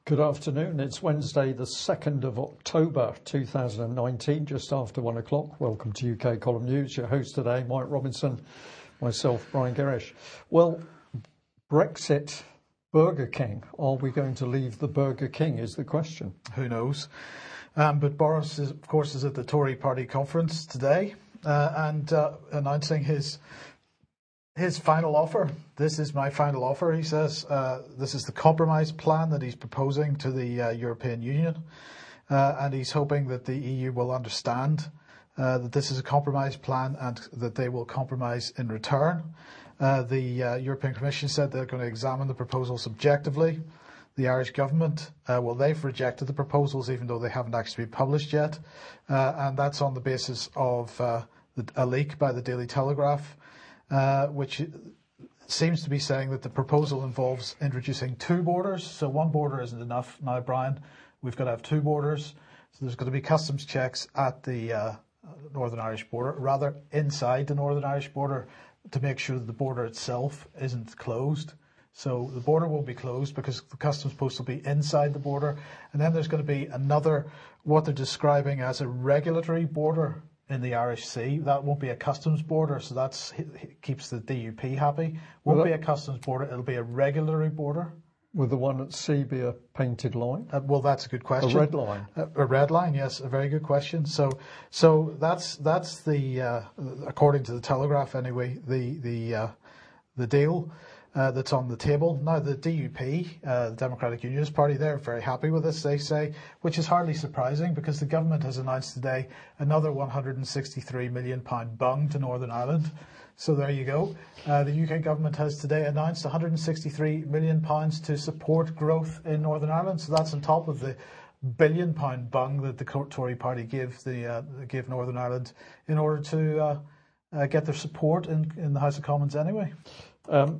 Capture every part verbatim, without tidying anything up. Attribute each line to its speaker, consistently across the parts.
Speaker 1: Good afternoon. It's Wednesday, the second of October, two thousand nineteen, just after one o'clock. Welcome to U K Column News. Your host today, Mike Robinson, myself, Brian Gerrish. Well, Brexit, Burger King. Are we going to leave the Burger King is the question.
Speaker 2: Who knows? Um, but Boris, is, of course, is at the Tory party conference today uh, and uh, announcing his his final offer. This is my final offer, he says. Uh, this is the compromise plan that he's proposing to the uh, European Union. Uh, and he's hoping that the E U will understand uh, that this is a compromise plan and that they will compromise in return. Uh, the uh, European Commission said they're going to examine the proposals objectively. The Irish government, uh, well, they've rejected the proposals even though they haven't actually been published yet. Uh, and that's on the basis of uh, the, a leak by the Daily Telegraph, uh, which seems to be saying that the proposal involves introducing two borders. So one border isn't enough now, Brian. We've got to have two borders. So there's going to be customs checks at the uh, Northern Irish border, rather inside the Northern Irish border, to make sure that the border itself isn't closed. So the border will be closed because the customs post will be inside the border. And then there's going to be another, what they're describing as a regulatory border in the Irish Sea. That won't be a customs border, so that keeps the D U P happy. Won't be a customs border, it'll be a regulatory border.
Speaker 1: Will the one at sea be a painted line?
Speaker 2: Uh, well, that's a good question.
Speaker 1: A red line?
Speaker 2: A, a red line, yes, a very good question. So, so that's that's the uh, according to the Telegraph anyway, the the uh, the deal uh, that's on the table now. The D U P, uh, the Democratic Unionist Party, they're very happy with this, they say, which is hardly surprising because the government has announced today another one hundred sixty-three million pound bung to Northern Ireland. So there you go. Uh, the U K government has today announced one hundred sixty-three million pounds to support growth in Northern Ireland. So that's on top of the billion pound bung that the Tory party gave the uh, gave Northern Ireland in order to uh, uh, get their support in, in the House of Commons anyway.
Speaker 1: Um,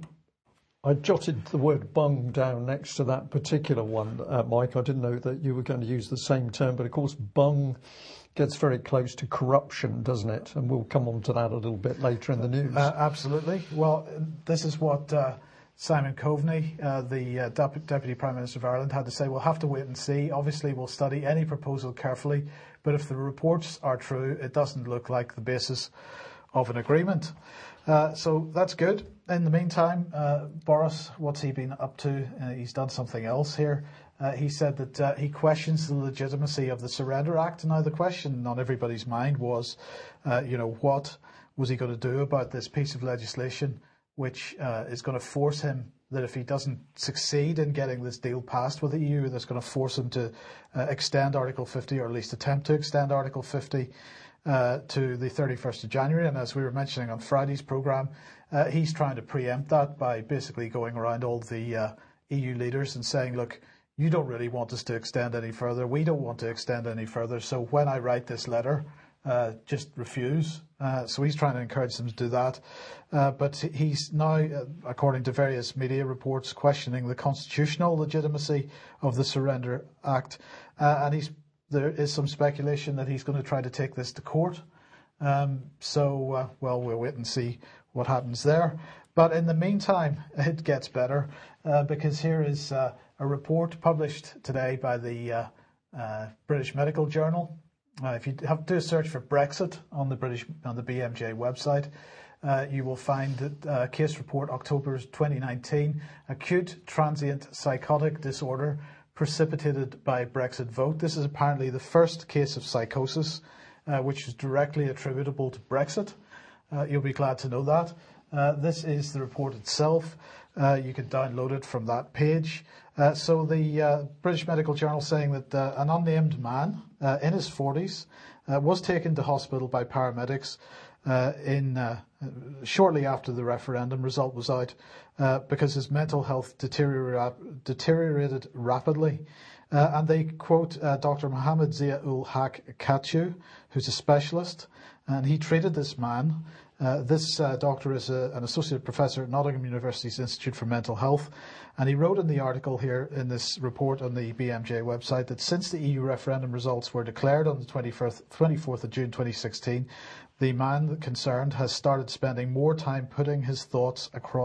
Speaker 1: I jotted the word bung down next to that particular one, uh, Mike. I didn't know that you were going to use the same term, but of course bung gets very close to corruption, doesn't it? And we'll come on to that a little bit later in the news.
Speaker 2: Uh, absolutely. Well, this is what uh, Simon Coveney, uh, the uh, Dep- Deputy Prime Minister of Ireland, had to say. We'll have to wait and see. Obviously, we'll study any proposal carefully, but if the reports are true, it doesn't look like the basis of an agreement. Uh, so that's good. In the meantime, uh, Boris, what's he been up to? Uh, he's done something else here. Uh, he said that uh, he questions the legitimacy of the Surrender Act. Now, the question on everybody's mind was, uh, you know, what was he going to do about this piece of legislation which uh, is going to force him, that if he doesn't succeed in getting this deal passed with the E U, that's going to force him to uh, extend Article fifty, or at least attempt to extend Article fifty uh, to the thirty-first of January. And as we were mentioning on Friday's programme, uh, he's trying to preempt that by basically going around all the uh, E U leaders and saying, look, you don't really want us to extend any further. We don't want to extend any further. So when I write this letter, uh, just refuse. Uh, so he's trying to encourage them to do that. Uh, but he's now, uh, according to various media reports, questioning the constitutional legitimacy of the Surrender Act. Uh, and he's, there is some speculation that he's going to try to take this to court. Um, so, uh, well, we'll wait and see what happens there. But in the meantime, it gets better uh, because here is uh, a report published today by the uh, uh, British Medical Journal. Uh, if you have to do a search for Brexit on the British on the B M J website, uh, you will find that uh, case report October twenty nineteen, acute transient psychotic disorder precipitated by Brexit vote. This is apparently the first case of psychosis uh, which is directly attributable to Brexit. Uh, you'll be glad to know that. Uh, this is the report itself. Uh, you can download it from that page. Uh, so the uh, British Medical Journal saying that uh, an unnamed man uh, in his forties uh, was taken to hospital by paramedics uh, in uh, shortly after the referendum result was out uh, because his mental health deteriora- deteriorated rapidly. Uh, and they quote uh, Doctor Mohammed Zia-ul-Haq Katchu, who's a specialist, and he treated this man. Uh, this uh, doctor is a, an associate professor at Nottingham University's Institute for Mental Health, and he wrote in the article here in this report on the B M J website that since the E U referendum results were declared on the twenty-fourth of June twenty sixteen, the man concerned has started spending more time putting his thoughts across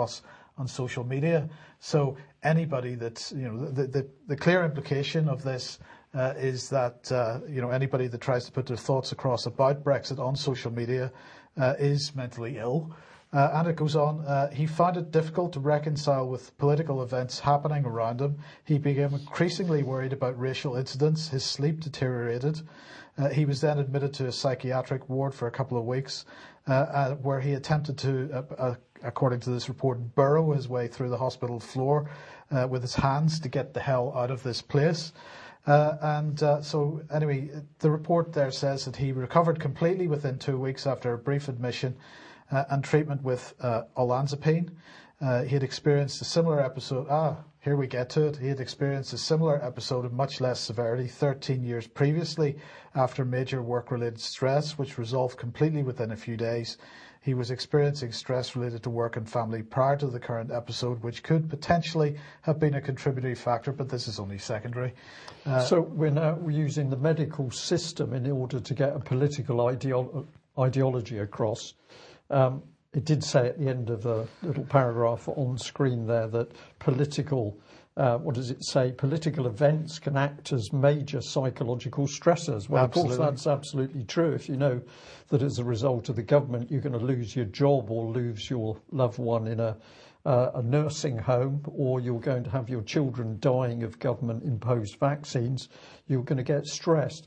Speaker 2: on social media. So anybody that's, you know, the, the, the clear implication of this uh, is that, uh, you know, anybody that tries to put their thoughts across about Brexit on social media uh, is mentally ill. Uh, and it goes on, uh, he found it difficult to reconcile with political events happening around him. He became increasingly worried about racial incidents. His sleep deteriorated. Uh, he was then admitted to a psychiatric ward for a couple of weeks, uh, uh, where he attempted to, uh, uh, according to this report, burrow his way through the hospital floor uh, with his hands to get the hell out of this place. Uh, and uh, so, anyway, the report there says that he recovered completely within two weeks after a brief admission Uh, and treatment with uh, olanzapine. Uh, he had experienced a similar episode. Ah, here we get to it. He had experienced a similar episode of much less severity thirteen years previously after major work-related stress, which resolved completely within a few days. He was experiencing stress related to work and family prior to the current episode, which could potentially have been a contributory factor, but this is only secondary.
Speaker 1: Uh, so we're now using the medical system in order to get a political ideo- ideology across. Um, it did say at the end of the little paragraph on screen there that political, uh, what does it say? Political events can act as major psychological stressors. Well,
Speaker 2: Absolutely.
Speaker 1: Of course, that's absolutely true. If you know that as a result of the government, you're going to lose your job or lose your loved one in a, uh, a nursing home, or you're going to have your children dying of government-imposed vaccines, you're going to get stressed.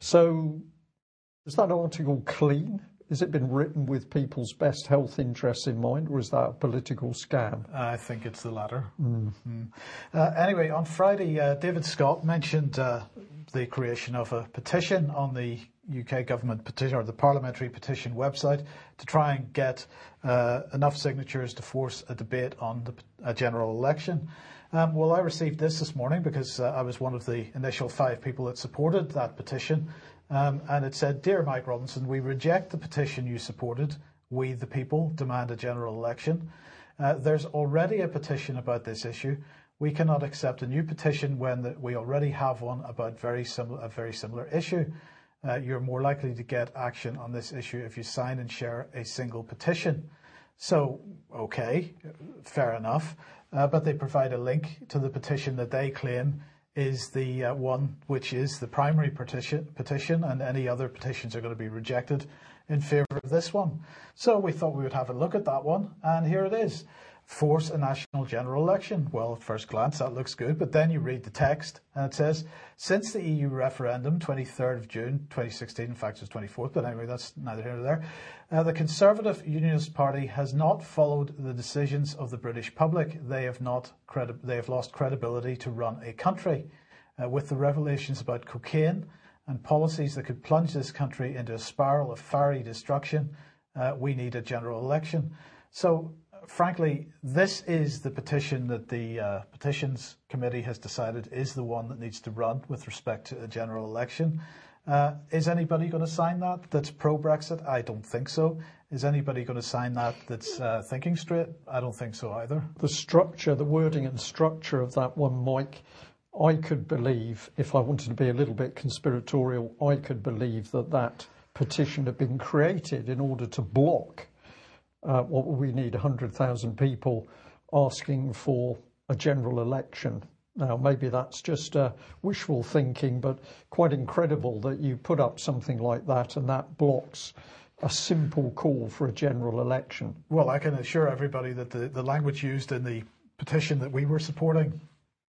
Speaker 1: So is that article clean? Has it been written with people's best health interests in mind, or is that a political scam?
Speaker 2: I think it's the latter.
Speaker 1: Mm.
Speaker 2: Mm. Uh, anyway, on Friday, uh, David Scott mentioned uh, the creation of a petition on the U K government petition, or the parliamentary petition website, to try and get uh, enough signatures to force a debate on the, a general election. Um, well, I received this this morning because uh, I was one of the initial five people that supported that petition. Um, and it said, "Dear Mike Robinson, we reject the petition you supported. We, the people, demand a general election. Uh, there's already a petition about this issue. We cannot accept a new petition when the, we already have one about very similar, a very similar issue. Uh, you're more likely to get action on this issue if you sign and share a single petition." So, okay, fair enough. Uh, but they provide a link to the petition that they claim is the uh, one which is the primary petition, petition, and any other petitions are going to be rejected in favour of this one. So we thought we would have a look at that one, and here it is. Force a national general election. Well, at first glance, that looks good, but then you read the text, and it says, since the E U referendum, twenty-third of June twenty sixteen, in fact it was twenty-fourth, but anyway, that's neither here nor there, uh, the Conservative Unionist Party has not followed the decisions of the British public. They have not credi- they have lost credibility to run a country. Uh, with the revelations about cocaine and policies that could plunge this country into a spiral of fiery destruction, uh, we need a general election. So, frankly, this is the petition that the uh, Petitions Committee has decided is the one that needs to run with respect to a general election. Uh, is anybody going to sign that that's pro-Brexit? I don't think so. Is anybody going to sign that that's uh, thinking straight? I don't think so either.
Speaker 1: The structure, the wording and structure of that one, Mike, I could believe, if I wanted to be a little bit conspiratorial, I could believe that that petition had been created in order to block uh, what we need, one hundred thousand people asking for a general election. Now, maybe that's just uh, wishful thinking, but quite incredible that you put up something like that and that blocks a simple call for a general election.
Speaker 2: Well, I can assure everybody that the, the language used in the petition that we were supporting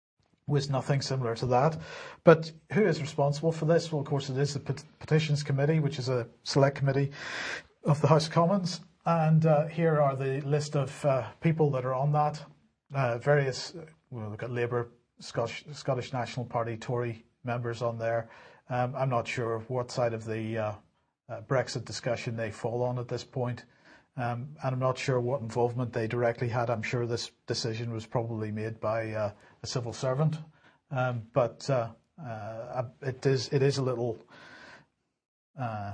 Speaker 2: was nothing similar to that. But who is responsible for this? Well, of course, it is the Pet- Petitions Committee, which is a select committee of the House of Commons. And uh, here are the list of uh, people that are on that. Uh, various, well, we've got Labour, Scottish, Scottish National Party, Tory members on there. Um, I'm not sure what side of the uh, uh, Brexit discussion they fall on at this point. Um, and I'm not sure what involvement they directly had. I'm sure this decision was probably made by uh, a civil servant. Um, but uh, uh, it is it is a little uh,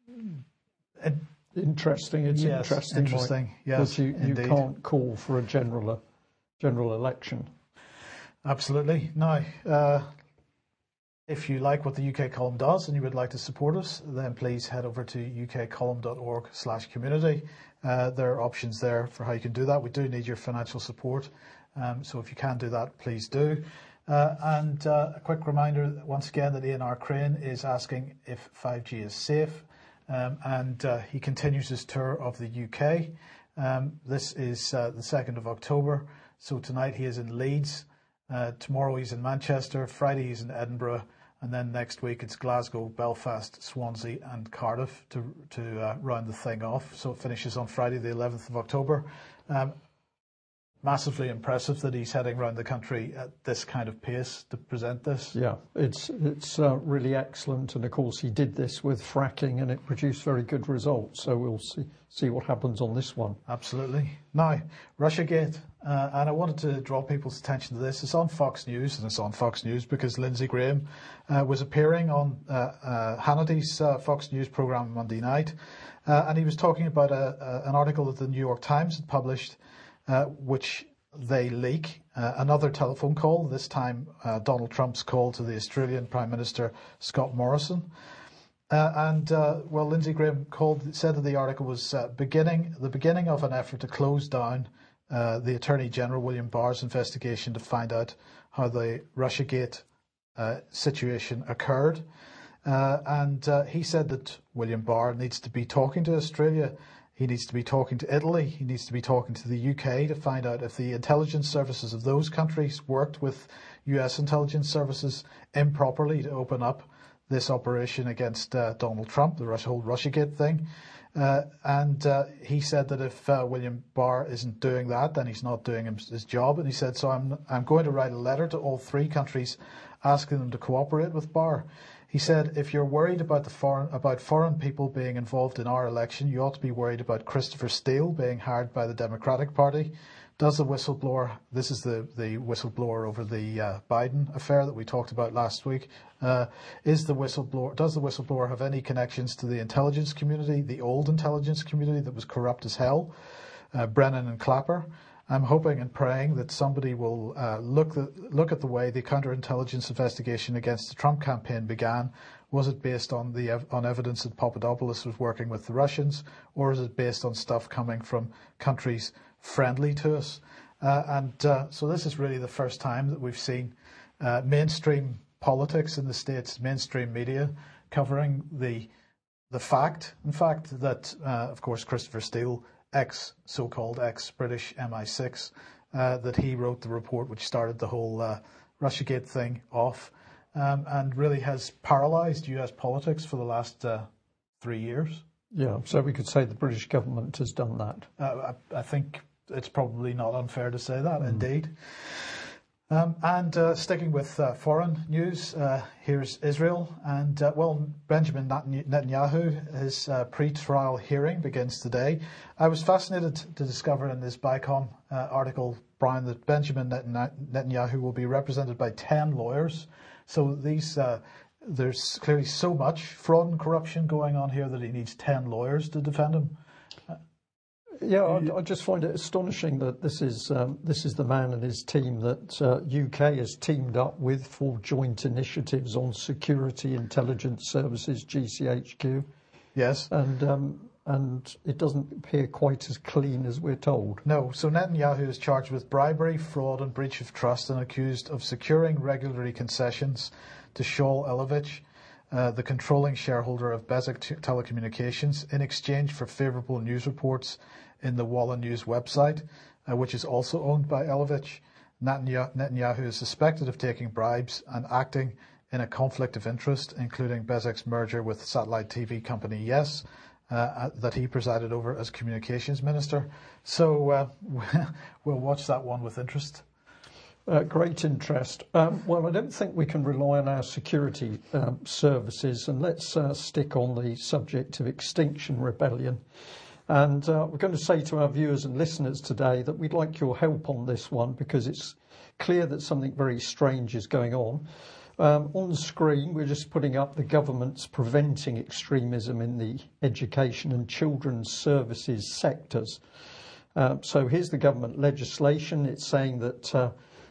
Speaker 2: it,
Speaker 1: interesting. It's
Speaker 2: yes,
Speaker 1: interesting,
Speaker 2: interesting.
Speaker 1: Mike,
Speaker 2: yes,
Speaker 1: that you, you
Speaker 2: indeed.
Speaker 1: can't call for a general uh, general election.
Speaker 2: Absolutely. Now, uh, If you like what the U K Column does and you would like to support us, then please head over to ukcolumn.org slash community. Uh, there are options there for how you can do that. We do need your financial support. Um, so if you can do that, please do. Uh, and uh, a quick reminder, once again, that Ian R. Crane is asking if five G is safe. Um, and uh, he continues his tour of the U K. Um, this is uh, the second of October. So tonight he is in Leeds. Uh, tomorrow he's in Manchester. Friday he's in Edinburgh. And then next week it's Glasgow, Belfast, Swansea and Cardiff to to uh, round the thing off. So it finishes on Friday the eleventh of October. Um, massively impressive that he's heading around the country at this kind of pace to present this.
Speaker 1: Yeah, it's it's uh, really excellent. And of course he did this with fracking and it produced very good results. So we'll see see what happens on this one.
Speaker 2: Absolutely. Now, Russiagate. Uh, and I wanted to draw people's attention to this. It's on Fox News, and it's on Fox News because Lindsey Graham uh, was appearing on uh, uh, Hannity's uh, Fox News programme Monday night, uh, and he was talking about a, a, an article that the New York Times had published, uh, which they leak uh, another telephone call, this time uh, Donald Trump's call to the Australian Prime Minister Scott Morrison. Uh, and, uh, well, Lindsey Graham called, said that the article was uh, beginning the beginning of an effort to close down Uh, the Attorney General William Barr's investigation to find out how the Russiagate uh, situation occurred. Uh, and uh, he said that William Barr needs to be talking to Australia, he needs to be talking to Italy, he needs to be talking to the U K to find out if the intelligence services of those countries worked with U S intelligence services improperly to open up this operation against uh, Donald Trump, the Russia, whole Russiagate thing. Uh, and uh, he said that if uh, William Barr isn't doing that, then he's not doing his, his job. And he said, so I'm I'm going to write a letter to all three countries asking them to cooperate with Barr. He said, if you're worried about the foreign about foreign people being involved in our election, you ought to be worried about Christopher Steele being hired by the Democratic Party. Does the whistleblower, this is the, the whistleblower over the uh, Biden affair that we talked about last week, uh, is the whistleblower, does the whistleblower have any connections to the intelligence community, the old intelligence community that was corrupt as hell, uh, Brennan and Clapper? I'm hoping and praying that somebody will uh, look, the, look at the way the counterintelligence investigation against the Trump campaign began. Was it based on the on evidence that Papadopoulos was working with the Russians, or is it based on stuff coming from countries friendly to us? Uh, and uh, so this is really the first time that we've seen uh, mainstream politics in the States, mainstream media covering the the fact, in fact, that uh, of course Christopher Steele, ex so-called ex-British M I six, uh, that he wrote the report which started the whole uh, Russiagate thing off, um, and really has paralysed U S politics for the last uh, three years.
Speaker 1: Yeah, so we could say the British government has done that.
Speaker 2: Uh, I, I think it's probably not unfair to say that, mm. indeed. Um, and uh, sticking with uh, foreign news, uh, here's Israel. And, uh, well, Benjamin Netanyahu, his uh, pre-trial hearing begins today. I was fascinated to discover in this BICOM uh, article, Brian, that Benjamin Netanyahu will be represented by ten lawyers. So these... Uh, There's clearly so much fraud and corruption going on here that he needs ten lawyers to defend him.
Speaker 1: Yeah, I, I just find it astonishing that this is um, this is the man and his team that uh, U K has teamed up with for joint initiatives on security intelligence services, G C H Q.
Speaker 2: Yes,
Speaker 1: and um, and it doesn't appear quite as clean as we're told.
Speaker 2: No, so Netanyahu is charged with bribery, fraud, and breach of trust, and accused of securing regulatory concessions to Shaul Elovich, uh, the controlling shareholder of Bezeq Telecommunications, in exchange for favourable news reports in the Walla News website, uh, which is also owned by Elovich. Netanyahu is suspected of taking bribes and acting in a conflict of interest, including Bezeq's merger with satellite T V company Yes, uh, that he presided over as communications minister. So uh, we'll watch that one with interest.
Speaker 1: Uh, great interest. Um, well, I don't think we can rely on our security um, services, and let's uh, stick on the subject of Extinction Rebellion. And uh, we're going to say to our viewers and listeners today that we'd like your help on this one, because it's clear that something very strange is going on. Um, on the screen, we're just putting up the government's preventing extremism in the education and children's services sectors. Uh, so here's the government legislation. It's saying that uh,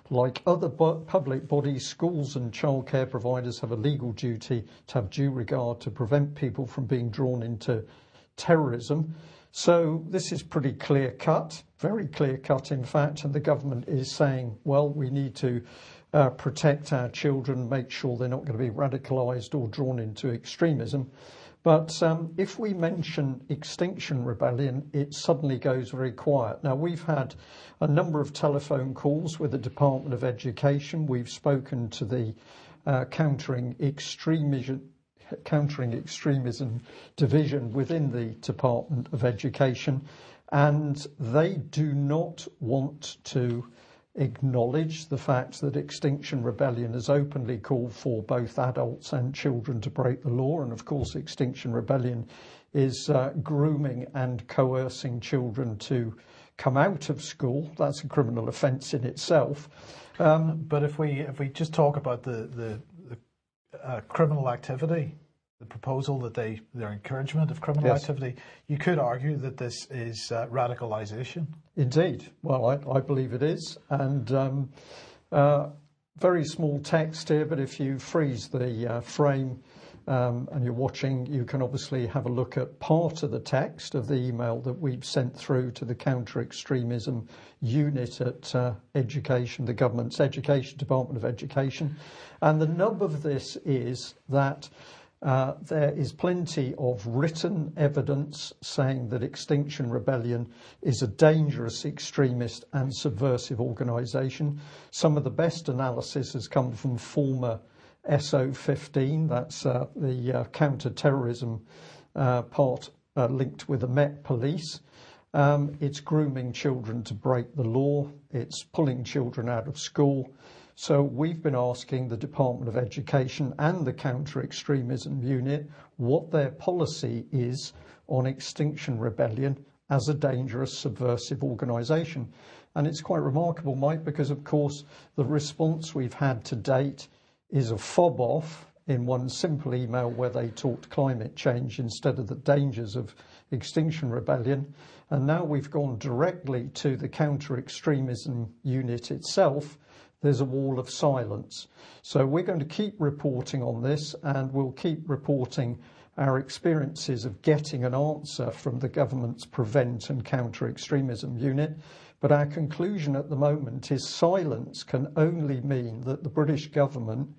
Speaker 1: Like other bu- public bodies, schools and childcare providers have a legal duty to have due regard to prevent people from being drawn into terrorism. So this is pretty clear cut, very clear cut in fact, and the government is saying, well, we need to uh, protect our children, make sure they're not going to be radicalised or drawn into extremism. But um, if we mention Extinction Rebellion, it suddenly goes very quiet. Now, we've had a number of telephone calls with the Department of Education. We've spoken to the uh, Countering Extremism Countering Extremism Division within the Department of Education, and they do not want to acknowledge the fact that Extinction Rebellion has openly called for both adults and children to break the law. And of course, Extinction Rebellion is uh, grooming and coercing children to come out of school. That's a criminal offence in itself. Um,
Speaker 2: but if we if we just talk about the the, the uh, criminal activity, the proposal that they their encouragement of criminal
Speaker 1: yes.
Speaker 2: activity, you could argue that this is uh, radicalisation.
Speaker 1: Indeed. Well, I, I believe it is. And um, uh, very small text here, but if you freeze the uh, frame um, and you're watching, you can obviously have a look at part of the text of the email that we've sent through to the counter-extremism unit at uh, Education, the government's Education, Department of Education. And the nub of this is that Uh, there is plenty of written evidence saying that Extinction Rebellion is a dangerous extremist and subversive organisation. Some of the best analysis has come from former S O fifteen, that's uh, the uh, counter-terrorism uh, part uh, linked with the Met Police. Um, it's grooming children to break the law. It's pulling children out of school. So we've been asking the Department of Education and the Counter-Extremism Unit what their policy is on Extinction Rebellion as a dangerous subversive organisation. And it's quite remarkable, Mike, because of course the response we've had to date is a fob off in one simple email where they talked climate change instead of the dangers of Extinction Rebellion. And now we've gone directly to the Counter-Extremism Unit itself. There's a wall of silence. So we're going to keep reporting on this, and we'll keep reporting our experiences of getting an answer from the government's Prevent and Counter-Extremism Unit. But our conclusion at the moment is silence can only mean that the British government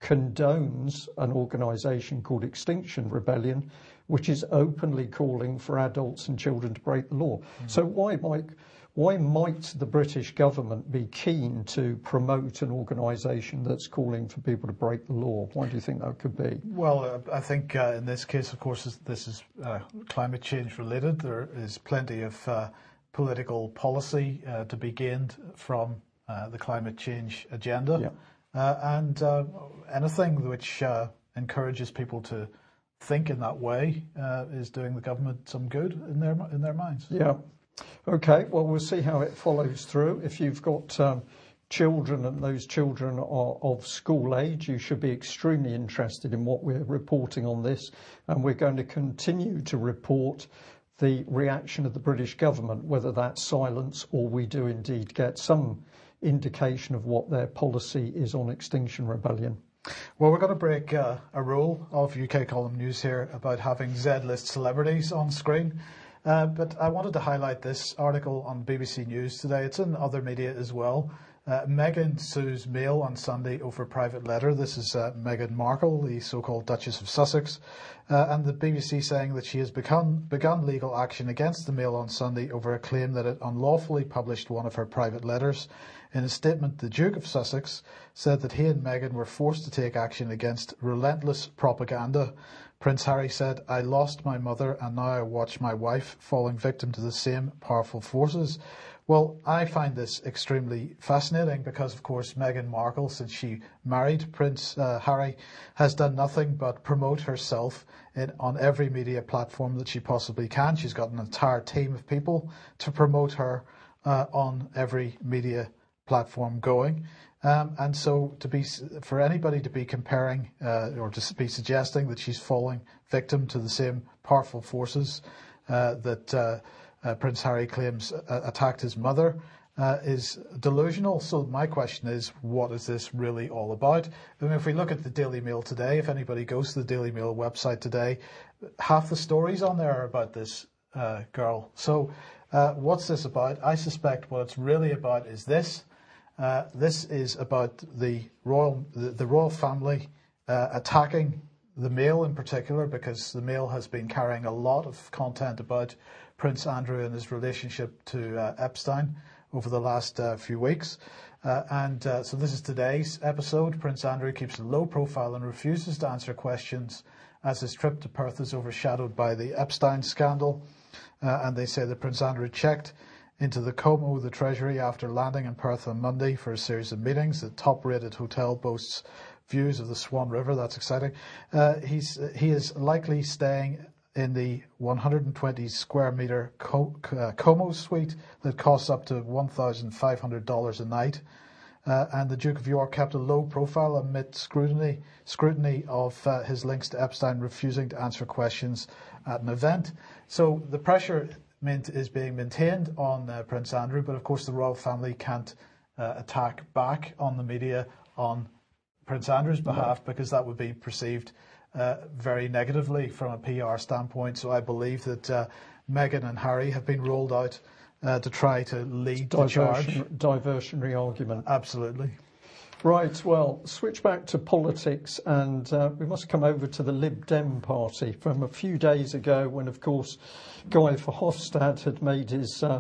Speaker 1: condones an organisation called Extinction Rebellion, which is openly calling for adults and children to break the law. Mm. So why, Mike, why might the British government be keen to promote an organisation that's calling for people to break the law? Why do you think that could be?
Speaker 2: Well, uh, I think uh, in this case, of course, this is uh, climate change related. There is plenty of uh, political policy uh, to be gained from uh, the climate change agenda.
Speaker 1: Yeah.
Speaker 2: Uh, and uh, anything which uh, encourages people to think in that way uh, is doing the government some good in their in their minds.
Speaker 1: Yeah. Okay. Well, we'll see how it follows through. If you've got um, children and those children are of school age, you should be extremely interested in what we're reporting on this, and we're going to continue to report the reaction of the British government, whether that's silence or we do indeed get some indication of what their policy is on Extinction Rebellion.
Speaker 2: Well, we're going to break uh, a rule of U K Column News here about having Z-list celebrities on screen. Uh, but I wanted to highlight this article on B B C News today. It's in other media as well. Uh, Meghan sues Mail on Sunday over private letter. This is uh, Meghan Markle, the so-called Duchess of Sussex. Uh, and the B B C saying that she has begun, begun legal action against the Mail on Sunday over a claim that it unlawfully published one of her private letters. In a statement, the Duke of Sussex said that he and Meghan were forced to take action against relentless propaganda. Prince Harry said, "I lost my mother and now I watch my wife falling victim to the same powerful forces." Well, I find this extremely fascinating because, of course, Meghan Markle, since she married Prince uh, Harry, has done nothing but promote herself in, on every media platform that she possibly can. She's got an entire team of people to promote her uh, on every media platform going. Um, and so to be, for anybody to be comparing uh, or to be suggesting that she's falling victim to the same powerful forces uh, that uh, uh, Prince Harry claims uh, attacked his mother, uh, is delusional. So my question is, what is this really all about? I mean, if we look at the Daily Mail today, if anybody goes to the Daily Mail website today, half the stories on there are about this uh, girl. So uh, what's this about? I suspect what it's really about is this. Uh, this is about the royal the, the royal family uh, attacking the Mail in particular, because the Mail has been carrying a lot of content about Prince Andrew and his relationship to uh, Epstein over the last uh, few weeks. Uh, and uh, so this is today's episode. Prince Andrew keeps a low profile and refuses to answer questions as his trip to Perth is overshadowed by the Epstein scandal. Uh, and they say that Prince Andrew checked into the Como, the Treasury, after landing in Perth on Monday for a series of meetings. The top-rated hotel boasts views of the Swan River. That's exciting. Uh, he's he is likely staying in the one hundred twenty square meter Co- uh, Como suite that costs up to one thousand five hundred dollars a night. Uh, and the Duke of York kept a low profile amid scrutiny scrutiny of uh, his links to Epstein, refusing to answer questions at an event. So the pressure is being maintained on uh, Prince Andrew, but of course the royal family can't uh, attack back on the media on Prince Andrew's behalf, no. because that would be perceived uh, very negatively from a P R standpoint. So I believe that uh, Meghan and Harry have been rolled out uh, to try to lead the charge.
Speaker 1: Diversionary argument.
Speaker 2: Absolutely.
Speaker 1: Right, well, switch back to politics, and uh, we must come over to the Lib Dem party from a few days ago when, of course, Guy Verhofstadt had made his uh,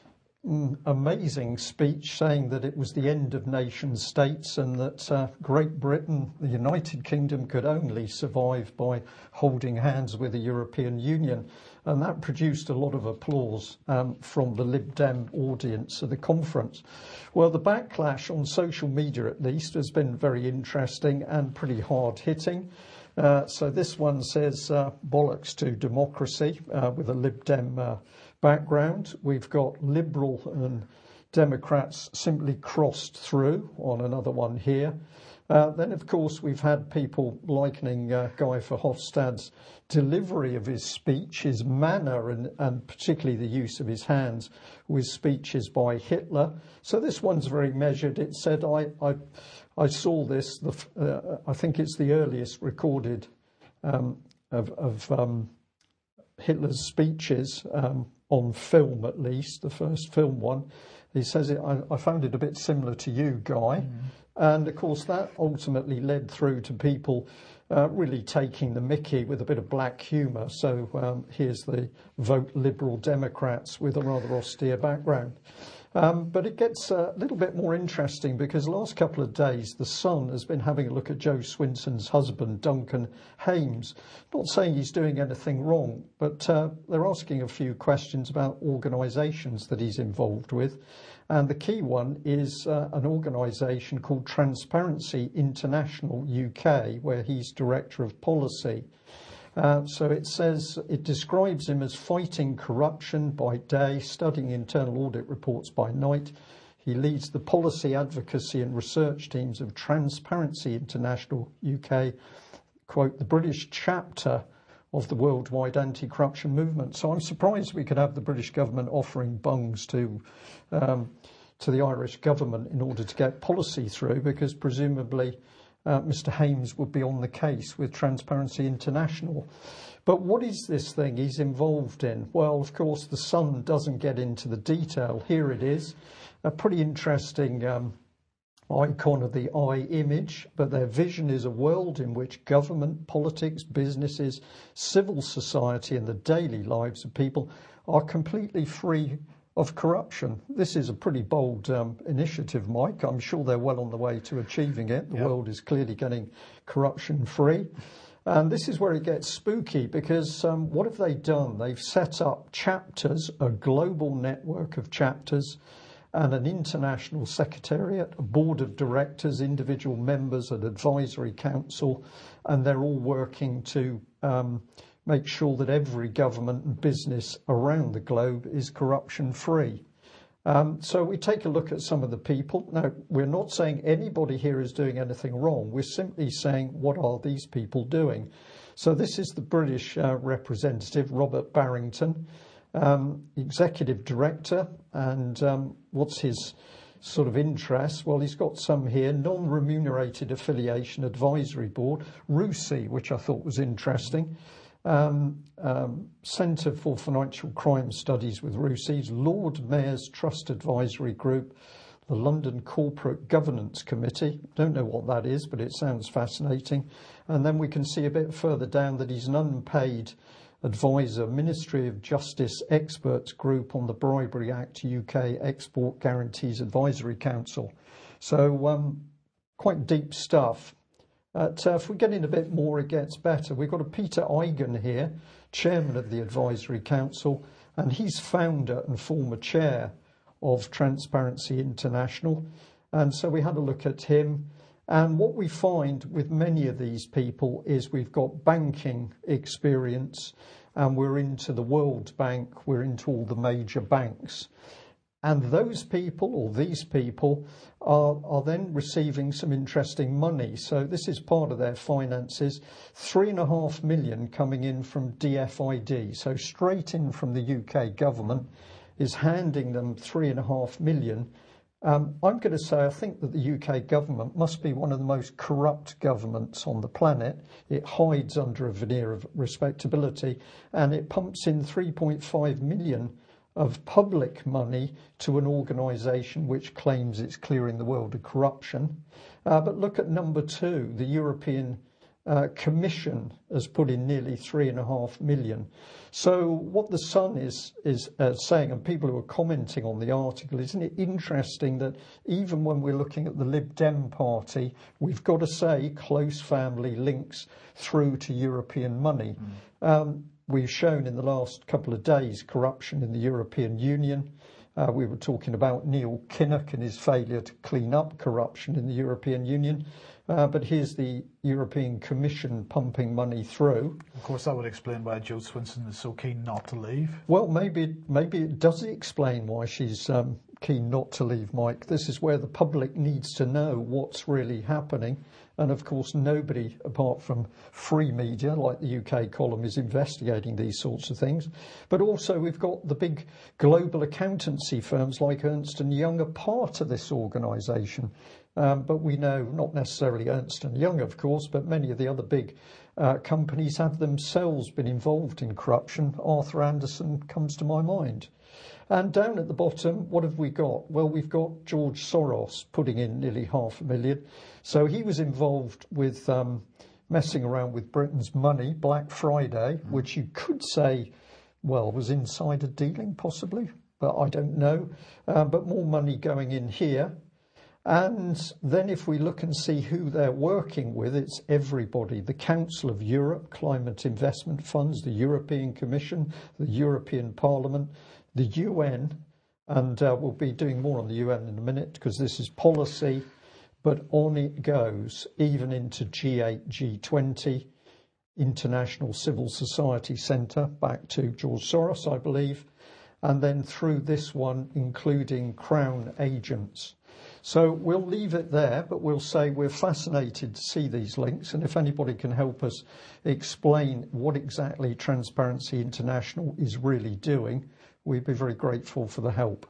Speaker 1: amazing speech saying that it was the end of nation states and that uh, Great Britain, the United Kingdom, could only survive by holding hands with the European Union. And that produced a lot of applause um, from the Lib Dem audience of the conference. Well, the backlash on social media, at least, has been very interesting and pretty hard-hitting. Uh, so this one says uh, bollocks to democracy uh, with a Lib Dem uh, background. We've got Liberal and Democrats simply crossed through on another one here. Uh, then, of course, we've had people likening uh, Guy Verhofstadt's delivery of his speech, his manner, and, and particularly the use of his hands with speeches by Hitler. So this one's very measured. It said, I I, I saw this, the, uh, I think it's the earliest recorded um, of, of um, Hitler's speeches um, on film, at least, the first film one. He says, it, I, I found it a bit similar to you, Guy. Mm. And, of course, that ultimately led through to people uh, really taking the mickey with a bit of black humour. So um, here's the vote Liberal Democrats with a rather austere background. Um, but it gets a little bit more interesting because the last couple of days, The Sun has been having a look at Joe Swinson's husband, Duncan Hames. Not saying he's doing anything wrong, but uh, they're asking a few questions about organisations that he's involved with. And the key one is uh, an organisation called Transparency International U K, where he's Director of Policy. Uh, so it says it describes him as fighting corruption by day, studying internal audit reports by night. He leads the policy advocacy and research teams of Transparency International U K, quote, the British chapter of the worldwide anti-corruption movement. So I'm surprised we could have the British government offering bungs to um, to the Irish government in order to get policy through, because presumably uh, Mister Hames would be on the case with Transparency International. But what is this thing he's involved in? Well, of course, The Sun doesn't get into the detail. Here it is, a pretty interesting um, icon of the eye image, but their vision is a world in which government, politics, businesses, civil society and the daily lives of people are completely free of corruption. This is a pretty bold um, initiative, Mike. I'm sure they're well on the way to achieving it. The yep. world is clearly getting corruption free. And this is where it gets spooky because um, what have they done? They've set up chapters, a global network of chapters, and an international secretariat, a board of directors, individual members, an advisory council, and they're all working to um, make sure that every government and business around the globe is corruption-free. Um, so we take a look at some of the people. Now, we're not saying anybody here is doing anything wrong. We're simply saying, what are these people doing? So this is the British uh, representative, Robert Barrington. um, executive director, and um, what's his sort of interest? Well, he's got some here: non-remunerated affiliation advisory board, R U S I, which I thought was interesting. Um, um, Centre for Financial Crime Studies with R U S I, Lord Mayor's Trust Advisory Group, the London Corporate Governance Committee. Don't know what that is, but it sounds fascinating. And then we can see a bit further down that he's an unpaid advisor, Ministry of Justice Experts Group on the Bribery Act U K Export Guarantees Advisory Council. So um, quite deep stuff. At, uh, if we get in a bit more, it gets better. We've got a Peter Eigen here, chairman of the Advisory Council, and he's founder and former chair of Transparency International. And so we had a look at him. And what we find with many of these people is we've got banking experience, and we're into the World Bank, we're into all the major banks. And those people, or these people, are, are then receiving some interesting money. So this is part of their finances. Three and a half million coming in from D F I D. So straight in from the U K government is handing them three and a half million. Um, I'm going to say I think that the U K government must be one of the most corrupt governments on the planet. It hides under a veneer of respectability, and it pumps in three point five million of public money to an organisation which claims it's clearing the world of corruption. Uh, but look at number two, the European uh, Commission has put in nearly three and a half million. So what the Sun is is uh, saying, and people who are commenting on the article, isn't it interesting that even when we're looking at the Lib Dem party, we've got to say close family links through to European money. Mm. Um, We've shown in the last couple of days corruption in the European Union. Uh, we were talking about Neil Kinnock and his failure to clean up corruption in the European Union. Uh, but here's the European Commission pumping money through.
Speaker 2: Of course, that would explain why Jo Swinson is so keen not to leave.
Speaker 1: Well, maybe maybe it does explain why she's um, keen not to leave, Mike. This is where the public needs to know what's really happening. And of course, nobody apart from free media like the U K column is investigating these sorts of things. But also we've got the big global accountancy firms like Ernst and Young are part of this organisation. Um, but we know not necessarily Ernst and Young, of course, but many of the other big uh, companies have themselves been involved in corruption. Arthur Andersen comes to my mind. And down at the bottom, what have we got? Well, we've got George Soros putting in nearly half a million. So he was involved with um, messing around with Britain's money, Black Friday, mm. which you could say, well, was insider dealing possibly, but I don't know. Uh, but more money going in here. And then if we look and see who they're working with, it's everybody. The Council of Europe, Climate Investment Funds, the European Commission, the European Parliament, the U N, and uh, we'll be doing more on the U N in a minute because this is policy, but on it goes, even into G eight, G twenty, International Civil Society Centre, back to George Soros, I believe, and then through this one, including Crown agents. So we'll leave it there, but we'll say we're fascinated to see these links, and if anybody can help us explain what exactly Transparency International is really doing, we'd be very grateful for the help.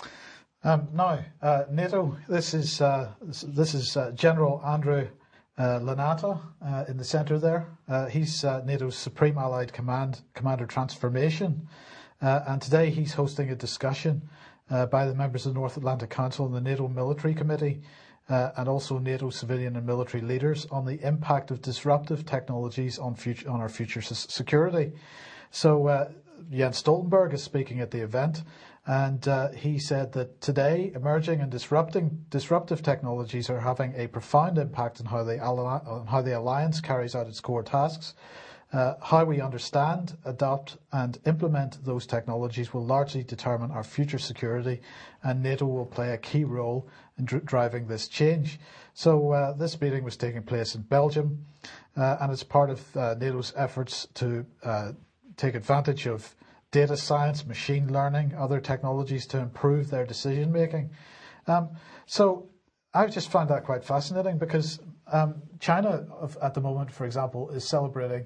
Speaker 2: Um, now, uh, NATO, this is uh, this is uh, General Andrew uh, Lanata uh, in the centre there. Uh, he's uh, NATO's Supreme Allied Command Commander Transformation, uh, and today he's hosting a discussion uh, by the members of the North Atlantic Council and the NATO Military Committee, uh, and also NATO civilian and military leaders on the impact of disruptive technologies on future on our future security. So uh, Jens Stoltenberg is speaking at the event, and uh, he said that today emerging and disrupting disruptive technologies are having a profound impact on how the on how the alliance carries out its core tasks. Uh, how we understand, adopt and implement those technologies will largely determine our future security, and NATO will play a key role in dr- driving this change. So uh, this meeting was taking place in Belgium, uh, and it's part of uh, NATO's efforts to uh, take advantage of data science, machine learning, other technologies to improve their decision making. Um, so I just found that quite fascinating because um, China at the moment, for example, is celebrating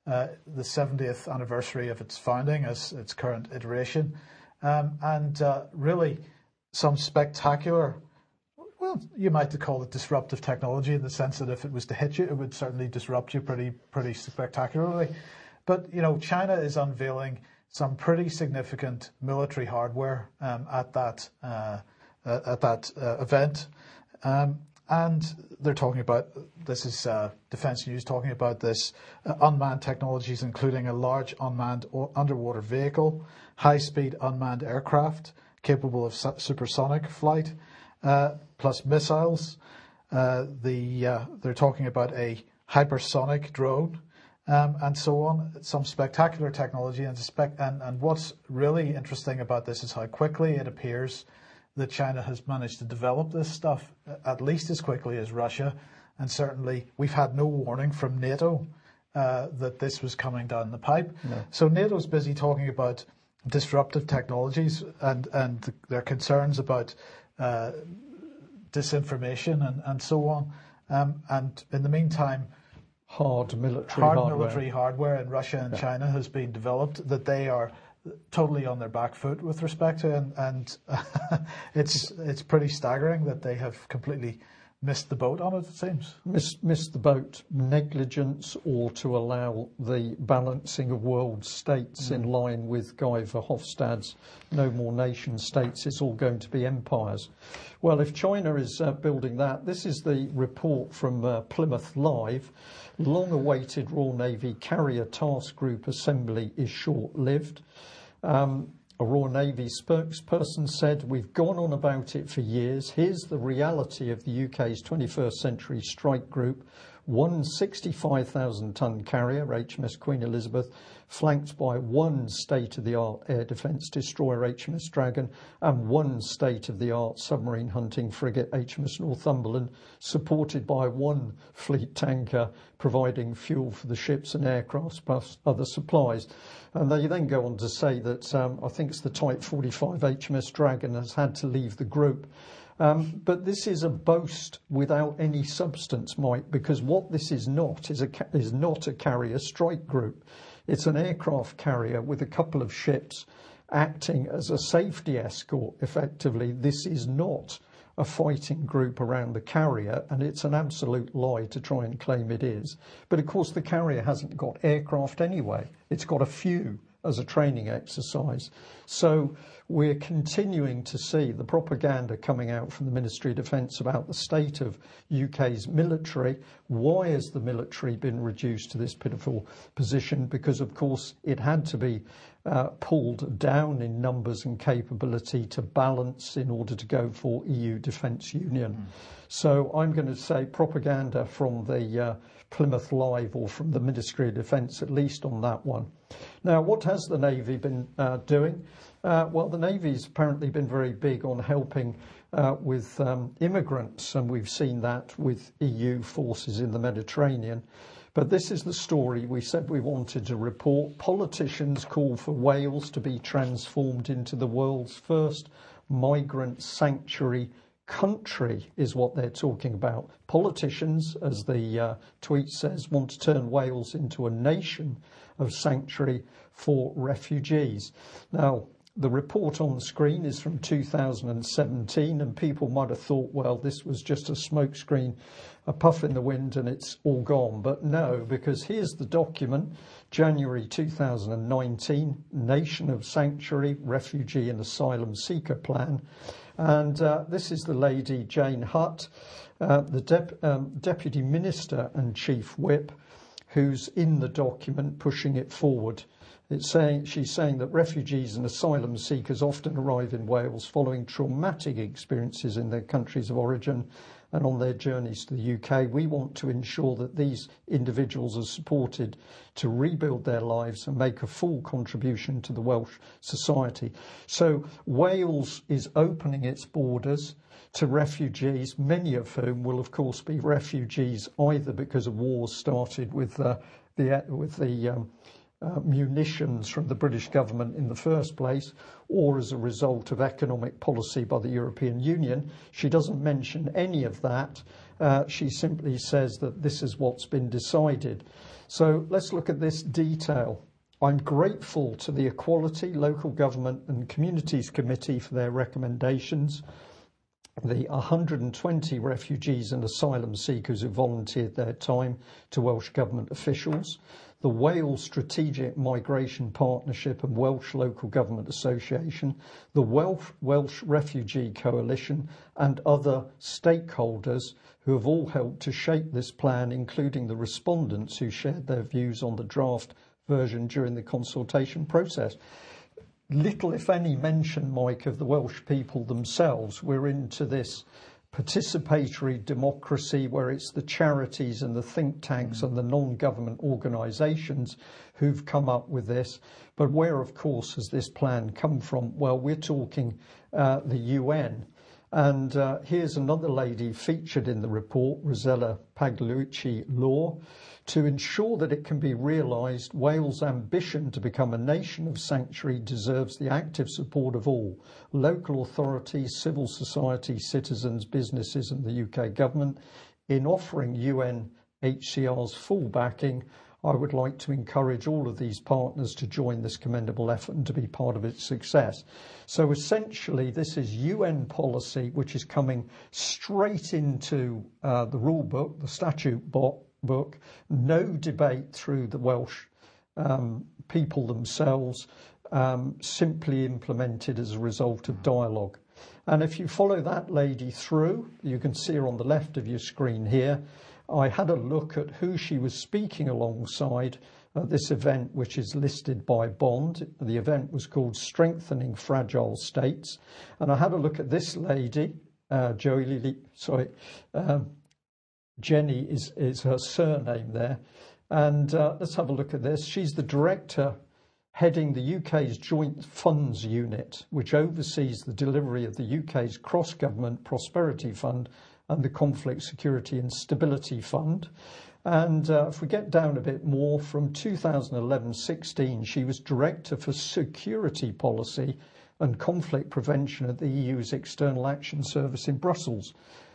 Speaker 2: uh, the seventieth anniversary of its founding as its current iteration, um, and uh, really some spectacular, well, you might call it disruptive technology in the sense that if it was to hit you, it would certainly disrupt you pretty pretty spectacularly. But, you know, China is unveiling some pretty significant military hardware um, at that uh, uh, at that uh, event. Um, and they're talking about, this is uh, Defence News talking about this, uh, unmanned technologies, including a large unmanned o- underwater vehicle, high-speed unmanned aircraft capable of su- supersonic flight, uh, plus missiles. Uh, the uh, they're talking about a hypersonic drone, um, and so on. Some spectacular technology, and, spec- and and what's really interesting about this is how quickly it appears that China has managed to develop this stuff, at least as quickly as Russia, and certainly we've had no warning from NATO uh, that this was coming down the pipe. No. So NATO's busy talking about disruptive technologies and, and their concerns about uh, disinformation and, and so on. Um, and in the meantime,
Speaker 1: hard military
Speaker 2: hard
Speaker 1: hardware.
Speaker 2: military hardware in Russia and yeah. China has been developed that they are totally on their back foot with respect to, and, and it's it's pretty staggering that they have completely missed the boat on it, it seems.
Speaker 1: Missed, missed the boat, negligence, or to allow the balancing of world states mm. in line with Guy Verhofstadt's no more nation states, it's all going to be empires. Well, if China is uh, building that, this is the report from uh, Plymouth Live. Long-awaited Royal Navy Carrier Task Group assembly is short-lived. Um, A Royal Navy spokesperson said, "We've gone on about it for years. Here's the reality of the U K's twenty-first century strike group. One sixty-five thousand ton carrier, H M S Queen Elizabeth, flanked by one state-of-the-art air defence destroyer, H M S Dragon, and one state-of-the-art submarine hunting frigate, H M S Northumberland, supported by one fleet tanker providing fuel for the ships and aircraft plus other supplies." And they then go on to say that um, I think it's the Type forty-five H M S Dragon has had to leave the group. Um, but this is a boast without any substance, Mike, because what this is not is a is not a carrier strike group. It's an aircraft carrier with a couple of ships acting as a safety escort, effectively. This is not a fighting group around the carrier, and it's an absolute lie to try and claim it is. But of course the carrier hasn't got aircraft anyway. It's got a few as a training exercise. So we're continuing to see the propaganda coming out from the Ministry of Defence about the state of U K's military. Why has the military been reduced to this pitiful position? Because, of course, it had to be uh, pulled down in numbers and capability to balance in order to go for E U Defence Union. Mm. So I'm going to say propaganda from the uh, Plymouth Live, or from the Ministry of Defence, at least on that one. Now, what has the Navy been uh, doing? Uh, well, the Navy's apparently been very big on helping uh, with um, immigrants, and we've seen that with E U forces in the Mediterranean. But this is the story we said we wanted to report. Politicians call for Wales to be transformed into the world's first migrant sanctuary country, is what they're talking about. Politicians, as the uh, tweet says, want to turn Wales into a nation of sanctuary for refugees. Now, the report on the screen is from two thousand seventeen, and people might have thought, well, this was just a smokescreen, a puff in the wind, and it's all gone. But no, because here's the document, January two thousand nineteen, Nation of Sanctuary, Refugee and Asylum Seeker Plan. And uh, this is the lady, Jane Hutt, uh, the Dep- um, Deputy Minister and Chief Whip, who's in the document pushing it forward. It's saying, she's saying that refugees and asylum seekers often arrive in Wales following traumatic experiences in their countries of origin and on their journeys to the U K. We want to ensure that these individuals are supported to rebuild their lives and make a full contribution to the Welsh society. So Wales is opening its borders to refugees, many of whom will, of course, be refugees either because of wars started with uh, the with the um, Uh, munitions from the British government in the first place, or as a result of economic policy by the European Union. She doesn't mention any of that. Uh, she simply says that this is what's been decided. So let's look at this detail. I'm grateful to the Equality, Local Government and Communities Committee for their recommendations. The one hundred twenty refugees and asylum seekers who volunteered their time to Welsh Government officials, the Wales Strategic Migration Partnership and Welsh Local Government Association, the Welsh, Welsh Refugee Coalition and other stakeholders who have all helped to shape this plan, including the respondents who shared their views on the draft version during the consultation process. Little, if any, mention, Mike, of the Welsh people themselves. We're into this participatory democracy where it's the charities and the think tanks and the non-government organisations who've come up with this. But where, of course, has this plan come from? Well, we're talking uh, the U N. And uh, here's another lady featured in the report, Rosella Pagliucci-Law. To ensure that it can be realised, Wales' ambition to become a nation of sanctuary deserves the active support of all local authorities, civil society, citizens, businesses and the U K government. In offering U N H C R's full backing, I would like to encourage all of these partners to join this commendable effort and to be part of its success. So essentially, this is U N policy which is coming straight into uh, the rule book, the statute book, book, no debate through the Welsh um, people themselves, um, simply implemented as a result of dialogue. And if you follow that lady through, you can see her on the left of your screen here. I had a look at who she was speaking alongside at this event, which is listed by Bond. The event was called Strengthening Fragile States. And I had a look at this lady, uh, Joey, sorry, um, Jenny is, is her surname there. And uh, let's have a look at this. She's the director heading the U K's Joint Funds Unit, which oversees the delivery of the U K's Cross-Government Prosperity Fund and the Conflict, Security and Stability Fund. And uh, if we get down a bit more, from two thousand eleven sixteen, she was Director for Security Policy and Conflict Prevention at the E U's External Action Service in Brussels,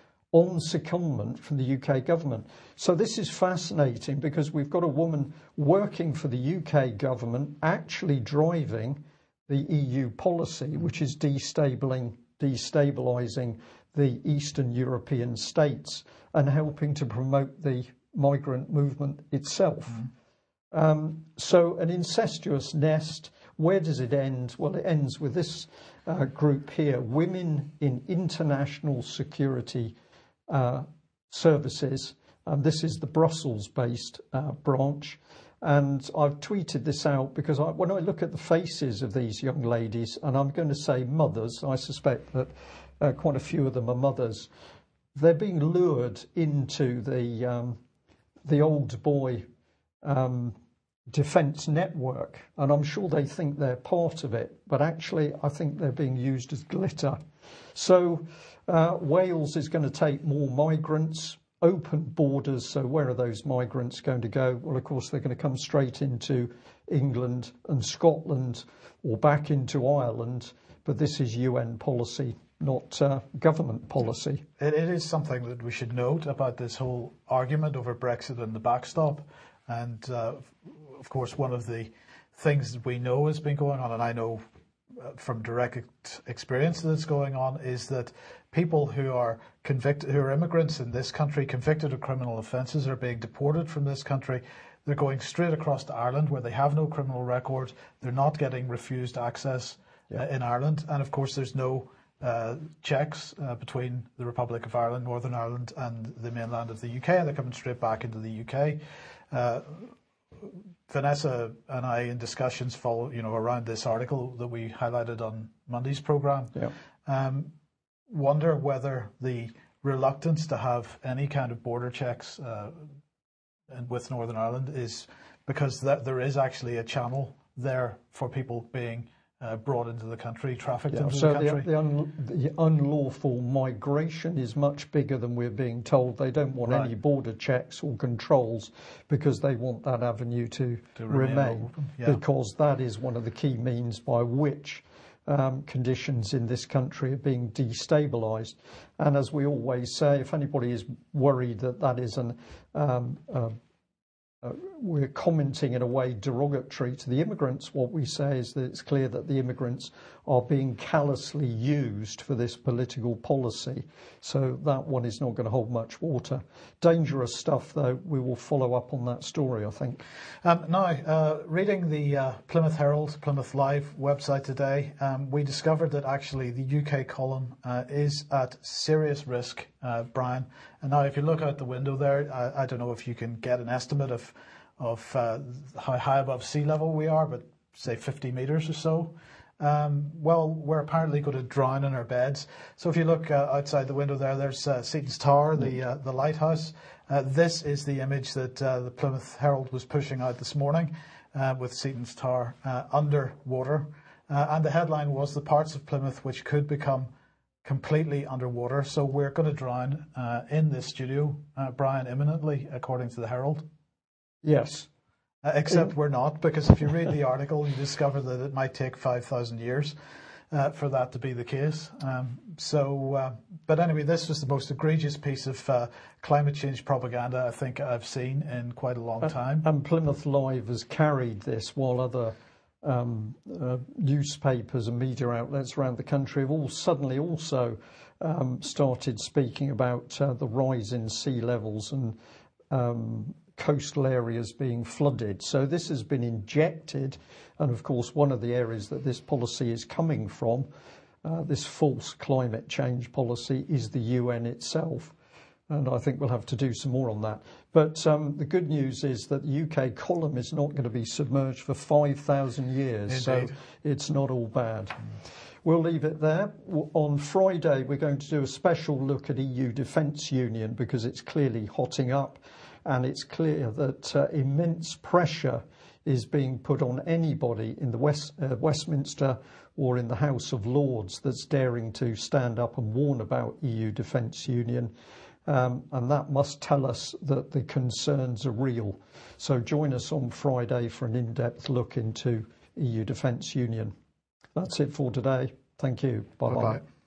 Speaker 1: on secondment from the U K government. So this is fascinating because we've got a woman working for the U K government actually driving the E U policy, which is destabilizing, destabilizing the Eastern European states and helping to promote the migrant movement itself. Mm. Um, so an incestuous nest. Where does it end? Well, it ends with this uh, group here, Women in International Security Uh, services. Um, this is the Brussels-based uh, branch, and I've tweeted this out because I, when I look at the faces of these young ladies, and I'm going to say mothers, I suspect that uh, quite a few of them are mothers, they're being lured into the um, the old boy um, defence network, and I'm sure they think they're part of it, but actually I think they're being used as glitter. So uh, Wales is going to take more migrants, open borders. So where are those migrants going to go? Well, of course, they're going to come straight into England and Scotland or back into Ireland. But this is U N policy, not uh, government policy.
Speaker 2: It, it is something that we should note about this whole argument over Brexit and the backstop. And, uh, of course, one of the things that we know has been going on, and I know from direct experience that it's going on, is that people who are convicted, who are immigrants in this country, convicted of criminal offences, are being deported from this country. They're going straight across to Ireland where they have no criminal record. They're not getting refused access yeah. uh, in Ireland. And of course, there's no uh, checks uh, between the Republic of Ireland, Northern Ireland, and the mainland of the U K. They're coming straight back into the U K. Uh, Vanessa and I, in discussions follow, you know, around this article that we highlighted on Monday's programme, yeah. um, wonder whether the reluctance to have any kind of border checks uh, with Northern Ireland is because that there is actually a channel there for people being uh, brought into the country, trafficked yeah, into
Speaker 1: so
Speaker 2: the country.
Speaker 1: The, the, un, the unlawful migration is much bigger than we're being told. They don't want right. any border checks or controls because they want that avenue to, to remain, remain yeah. because that is one of the key means by which um, conditions in this country are being destabilised. And as we always say, if anybody is worried that that is an um, uh, uh, we're commenting in a way derogatory to the immigrants. What we say is that it's clear that the immigrants are being callously used for this political policy. So that one is not going to hold much water. Dangerous stuff, though. We will follow up on that story, I think.
Speaker 2: Um, now, uh, reading the uh, Plymouth Herald, Plymouth Live website today, um, we discovered that actually the U K column uh, is at serious risk, uh, Brian. And now, if you look out the window there, I, I don't know if you can get an estimate of of uh, how high above sea level we are, but say fifty metres or so. Um, well, we're apparently going to drown in our beds. So if you look uh, outside the window there, there's uh, Seaton's Tower, the uh, the lighthouse. Uh, this is the image that uh, the Plymouth Herald was pushing out this morning, uh, with Seaton's Tower uh, under water. Uh, and the headline was the parts of Plymouth which could become completely underwater. So we're going to drown uh, in this studio, uh, Brian, imminently, according to the Herald.
Speaker 1: Yes.
Speaker 2: Uh, except we're not, because if you read the article, you discover that it might take five thousand years uh, for that to be the case. Um, so, uh, but anyway, this was the most egregious piece of uh, climate change propaganda I think I've seen in quite a long time.
Speaker 1: And, and Plymouth Live has carried this while other um, uh, newspapers and media outlets around the country have all suddenly also um, started speaking about uh, the rise in sea levels and um, coastal areas being flooded. So this has been injected, and of course one of the areas that this policy is coming from, uh, this false climate change policy, is the U N itself. And I think we'll have to do some more on that. But um, the good news is that the U K column is not going to be submerged for five thousand years.
Speaker 2: Indeed.
Speaker 1: So it's not all bad. We'll leave it there. On Friday, we're going to do a special look at E U Defence Union because it's clearly hotting up. And it's clear that uh, immense pressure is being put on anybody in the West, uh, Westminster or in the House of Lords that's daring to stand up and warn about E U Defence Union. Um, and that must tell us that the concerns are real. So join us on Friday for an in-depth look into E U Defence Union. That's it for today. Thank you. Bye-bye.
Speaker 2: Bye-bye.